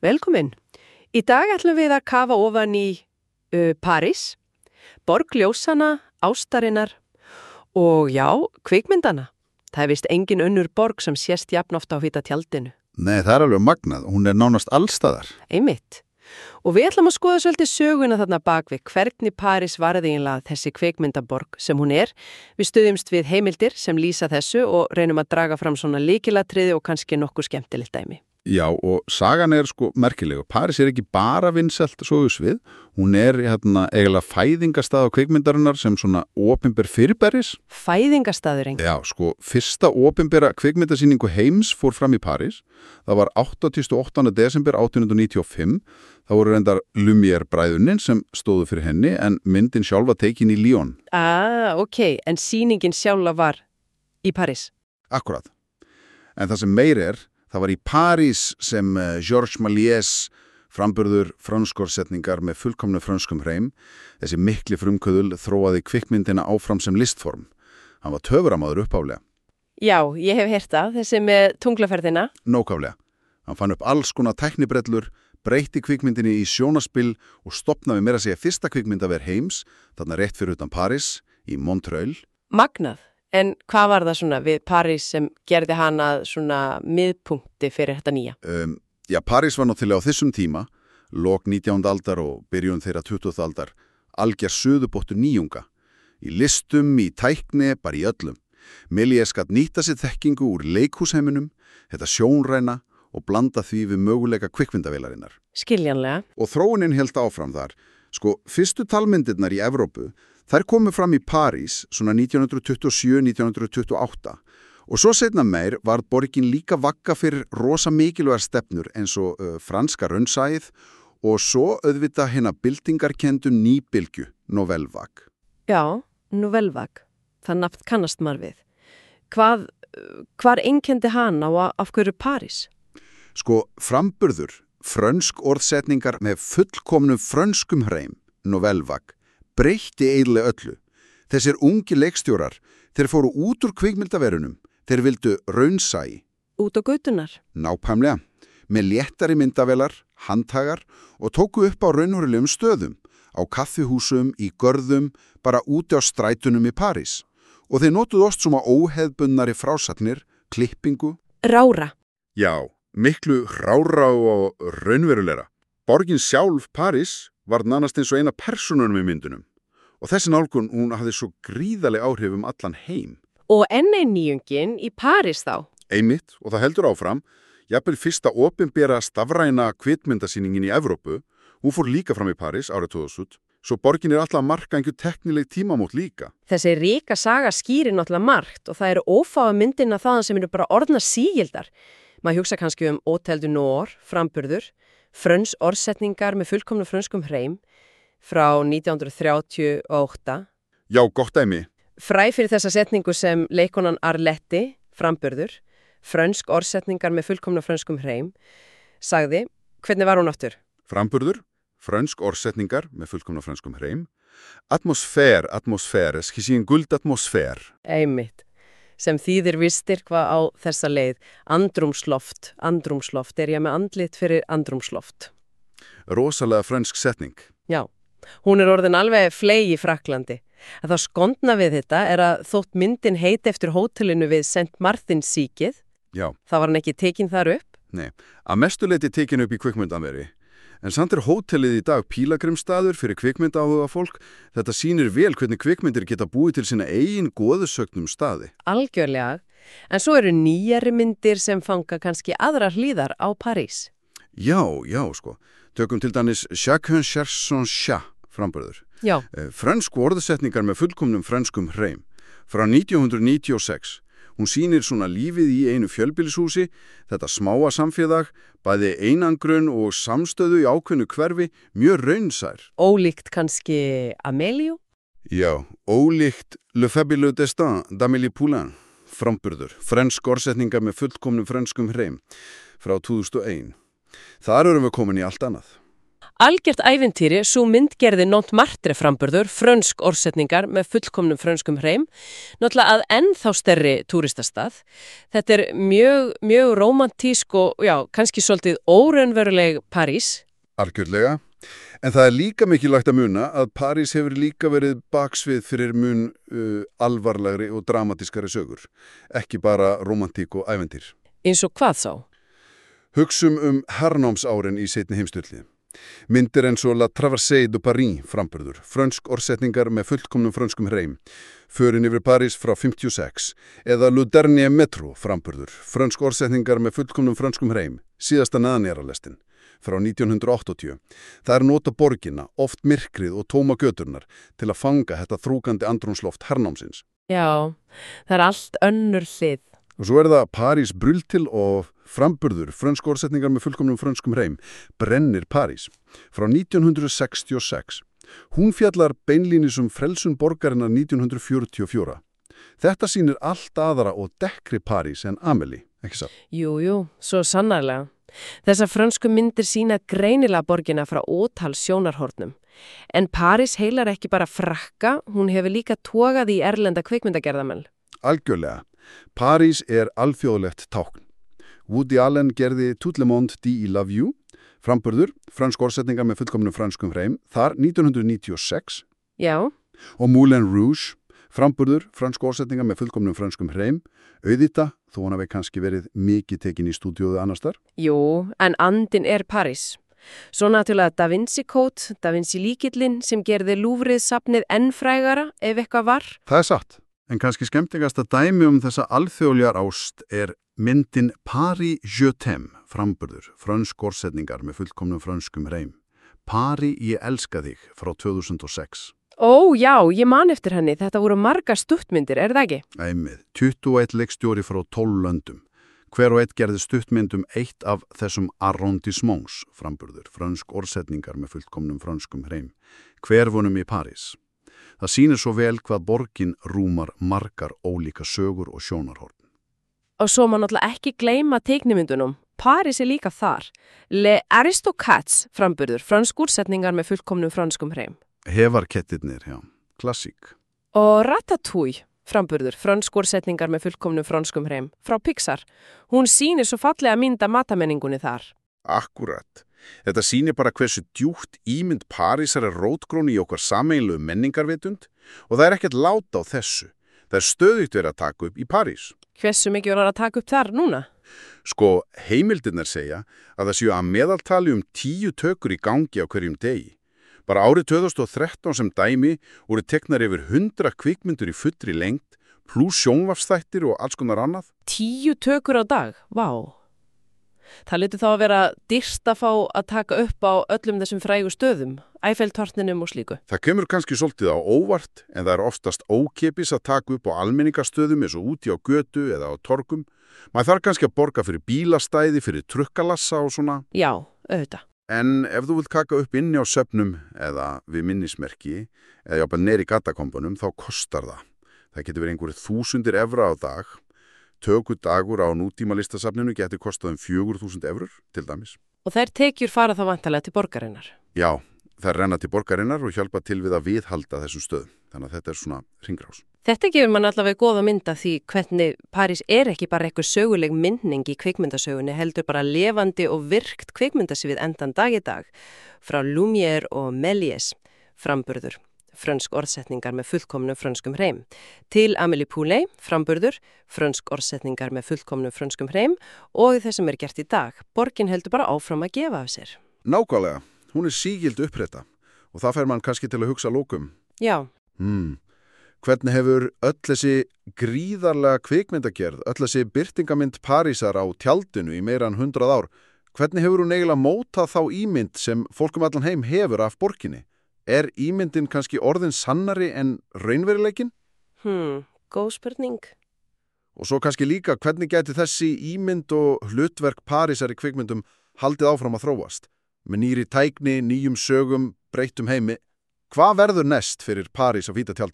Velkomin. Í dag ætlum við að kafa ofan í París, borg ljósanna, ástarinnar og já, kvikmyndana. Það vist engin önnur borg sem sést jafn ofta á hvíta tjaldinu. Nei, það alveg magnað. Hún nánast allstaðar. Einmitt. Og við ætlum að skoða svolítið söguna þarna bakvið hvernig París varði eiginlega þessi kvikmyndaborg sem hún er. Við stuðjumst við heimildir sem lýsa þessu og reynum að draga fram svona lykilatriði og kannski nokkuð skemmtilegt dæmi. Já, og sagan merkileg og París ekki bara vinsælt sögusvið, hún eiginlega fæðingastað á kvikmyndarinnar sem svona opinber fyrirbæris. Fæðingastaður Já, fyrsta opinbera kvikmyndasýningu heims fór fram í París. Það var 28. desember 1895. Það voru reyndar Lumière bræðunin sem stóðu fyrir henni en myndin sjálf var tekin í Lyon. Ok, en sýningin sjálfa var í París. Akkurat. En það sem meir það var í París sem Georges Méliès, framburður frönskorsetningar með fullkomnu frönskum hreim, þessi mikli frumkvöðul þróaði kvikmyndina áfram sem listform. Hann var töframaður uppáflega. Já, ég hef heyrt það, þessi með tunglaferðina. Nókaflega. Hann fann upp alls konar tæknibrellur, breytti kvikmyndinni í sjónaspil og stofnaði meira að segja fyrsta kvikmyndaver heims, þarna rétt fyrir utan París, í Montreuil. Magnað. En hvað var það svona við París sem gerði hana svona miðpunkti fyrir þetta nýja? París var náttúrulega á þessum tíma, lok 19. aldar og byrjun þeirra 20. aldar, alger suðubóttur nýjunga. Í listum, í tækni, bara í öllum. Méliès gat nýta sér þekkingu úr leikhúsheiminum, þetta sjónræna og blanda því við möguleika kvikmyndavélarinnar. Skiljanlega. Og þróunin hélt áfram þar. Fyrstu talmyndirnar í Evrópu, þær komu fram í París svona 1927-1928 og svo seinna meir var borgin líka vagga fyrir rosa mikilvægar stefnur eins og franska raunsæið og svo auðvitað hérna byltingarkendu nýbylgju, Nouvelle Vague. Já, Nouvelle Vague. Það nafn kannast maður við. Hvar einkenndi hana og af hverju París? Framburður, frönsk orðsetningar með fullkomnum frönskum hreim, Nouvelle Vague, breytti eiginlega öllu. Þessir ungi leikstjórar, þeir fóru út úr kvikmyndaverunum, þeir vildu raunsæi. Út á götunar? Nákvæmlega, með léttari myndavelar, handhagar og tóku upp á raunverulegum stöðum, á kaffihúsum, í görðum, bara úti á strætunum í París. Og þeir notuðu oft svona óheðbundnari frásagnir, klippingu. Rára. Já, miklu rára og raunverulegra. Borgin sjálf, París, var nánast eins og eina persónunum í myndunum. Og þessi nálgun, hún hafði svo gríðarleg áhrif allan heim. Og enn ein nýjungin í París þá? Einmitt, og það heldur áfram. Jafnvel fyrsta opinbera stafræna kvikmyndasýningin í Evrópu, hún fór líka fram í París árið 2000. Svo borgin alltaf að marka einhver teknileg tímamót líka. Þessi ríka saga skýrir náttúrulega margt og það eru ófáa myndina þaðan sem eru bara orðna sígildar. Maður hugsa kannski Hôtel du Nord, framburður, fröns orðsetningar með fullkomnu frönskum hreim frá 1938. Já, gott dæmi. Fræ fyrir þessa setningu sem leikonan Arletty, framburður, frönsk orðsetningar með fullkomnu frönskum hreim, sagði, hvernig var hún aftur? Framburður, frönsk orðsetningar með fullkomnu frönskum hreim, atmosfære, skissi en guld atmosfære. Einmitt. Sem þýðir vistir hvað á þessa leið. Andrúmsloft ég með andlit fyrir andrúmsloft. Rosalega frönsk setning. Já, hún orðin alveg fley í Frakklandi. Að það skondna við þetta að þótt myndin heiti eftir hótelinu við St. Martins síkið, það var hann ekki tekin þar upp? Nei, að mestu leyti tekin upp í kvikmyndanveri. En samt hótelið í dag pílagrimstaður fyrir kvikmyndaáhuga fólk. Þetta sýnir vel hvernig kvikmyndir geta búið til sína eigin goðsögnum staði. Algjörlega. En svo eru nýjari myndir sem fanga kannski aðrar hlíðar á París. Já, Tökum til dæmis Chacun cherche son chat, framburður. Já. Frönsk orðsetningar með fullkomnum frönskum hreim. Frá 1996. Hún sýnir svona lífið í einu fjölbýlishúsi, þetta smáa samfélag, bæði einangrun og samstöðu í ákveðnu hverfi, mjög raunsær. Ólíkt kannski Amélie? Já, ólíkt Le fabuleux destin d'Amélie Poulain, framburður, frönsk orðsetningar með fullkomnum frönskum hreim, frá 2001. Þar erum við komin í allt annað. Algjört ævintýri, svo myndgerði Montmartre framburður, frönsk orðsetningar með fullkomnum frönskum hreim, náttúrulega að ennþá stærri túristastað. Þetta er mjög rómantísk og kannski svolítið óraunveruleg París. Algjörlega. En það er líka mikilvægt að muna að París hefur líka verið baksvið fyrir mun alvarlegri og dramatískari sögur. Ekki bara rómantík og ævintýr. Eins og hvað þá? Hugsum hernámsárin í seinni heimsstyrjaldi. Myndir eins og La Traversée de Paris framburður, frönsk orðsetningar með fullkomnum frönskum hreim, förin yfir París frá 56, eða Le Dernier Métro framburður, frönsk orðsetningar með fullkomnum frönskum hreim, síðasta neðanjarðarlestin, frá 1980. Það er nota borgina, oft myrkrið og tóma göturnar til að fanga þetta þrúkandi andrúmsloft hernámsins. Já, það er allt önnur hlið. Og svo er það París brúltil og framburður, frönsk orðsetningar með fullkomnum frönskum hreim, brennir París, frá 1966. Hún fjallar beinlínis frelsun borgarinnar 1944. Þetta sýnir allt aðra og dekkri París en Amélie, ekki satt? Jú, svo sannarlega. Þessar frönsku myndir sýna greinilega borgina frá ótal sjónarhornum. En París heilar ekki bara frakka, hún hefur líka togað í erlenda kvikmyndagerðamenn. Algjörlega. París er alþjóðlegt tákn. Woody Allen gerði Tout le monde dit il love you, framburður, frönsk orðsetningar með fullkomnum frönskum hreim, þar 1996. Já. Og Moulin Rouge, framburður, frönsk orðsetningar með fullkomnum frönskum hreim, auðvitað, þó hann hafi kannski verið mikið tekin í stúdíóðu annars þar. Jú, en andin er París. Svo náttúrulega Da Vinci Code, Da Vinci líkillinn sem gerði Lúvrið safnið enn frægara ef eitthvað var. Það er satt. En kannski skemmtigasta dæmi þessa alþjóðlegar ást er myndin Paris je t'aime, framburður, frönsk orðsetningar með fullkomnum frönskum hreim. Paris ég elska þig, frá 2006. Ó, já, ég man eftir henni. Þetta voru margar stuttmyndir, er það ekki? Æmið, 21 leikstjóri frá 12 löndum. Hver og eitt gerði stuttmyndum eitt af þessum arrondissements, framburður, frönsk orðsetningar með fullkomnum frönskum hreim. Hverfunum í París. Það sýnir svo vel hvað borgin rúmar margar ólíka sögur og sjónarhorn. Og svo má náttúrulega ekki gleyma teiknimyndunum. París er líka þar. Le Aristocats framburður, frönsk úrsetningar með fullkomnum frönskum hreim. Hefarkettirnir, já. Klassík. Og Ratatouille framburður, frönsk úrsetningar með fullkomnum frönskum hreim. Frá Pixar. Hún sýnir svo fallega mynda matamenningunni þar. Akkurat. Þetta sýnir bara hversu djúpt ímynd Parísar er rótgróin í okkar sameiginlegu menningarvitund og það er ekkert lát á þessu. Það er stöðugt verið að taka upp í París. Hversu mikið var að taka upp þar núna? Sko, heimildirnar segja að það séu að meðaltali 10 tökur í gangi á hverjum degi. Bara árið 2013 sem dæmi voru teknar yfir 100 kvikmyndur í fullri lengd, pluss sjónvarpsþættir og alls konar annað. 10 tökur á dag? Vá. Það lytur þá að vera dýrt að fá að taka upp á öllum þessum frægu stöðum, Eiffeltorninum og slíku. Það kemur kannski svolítið á óvart, en það er oftast ókeypis að taka upp á almenningastöðum eins og úti á götu eða á torgum. Maður þarf kannski að borga fyrir bílastæði, fyrir trukkalassa og svona. Já, auðvitað. En ef þú vilt taka upp inni á söfnum eða við minnismerki eða jafnvel neri gatakompunum, þá kostar það. Það getur verið einhverjir 1000 evra á dag. Tökudagur á nútímalistasafninu getur kostað 4.000 evrur, til dæmis. Og þær tekjur fara þá vantarlega til borgarinnar? Já, þær renna til borgarinnar og hjálpa til við að viðhalda þessum stöðum. Þannig að þetta er svona hringrás. Þetta gefur mann allavega góða mynda því hvernig París er ekki bara eitthvað söguleg myndning í kvikmyndasögunni, heldur bara levandi og virkt kvikmyndasvið endan dag í dag. Frá Lumière og Méliès, framburður. Frönsk orðsetningar með fullkomnum frönskum hreim. Til Amélie Poulain, framburður, frönsk orðsetningar með fullkomnum frönskum hreim og þess sem er gert í dag. Borgin heldur bara áfram að gefa af sér. Nákvæmlega, hún er sígild uppretta og það fær mann kannski til að hugsa lókum. Já. Hvernig hefur öll þessi gríðarlega kvikmyndagerð, öll þessi birtingamynd Parísar á tjaldinu í meira en 100 ár, hvernig hefur hún eiginlega mótað þá ímynd sem fólkum allan heim hefur af borginni? Er ímyndin kannski orðin sannari en raunveruleikin? Góð spurning. Og svo kannski líka, hvernig gæti þessi ímynd og hlutverk Parísar í kvikmyndum haldið áfram að þróast? Með nýri tækni, nýjum sögum, breyttum heimi. Hvað verður næst fyrir París á hvíta tjaldinu?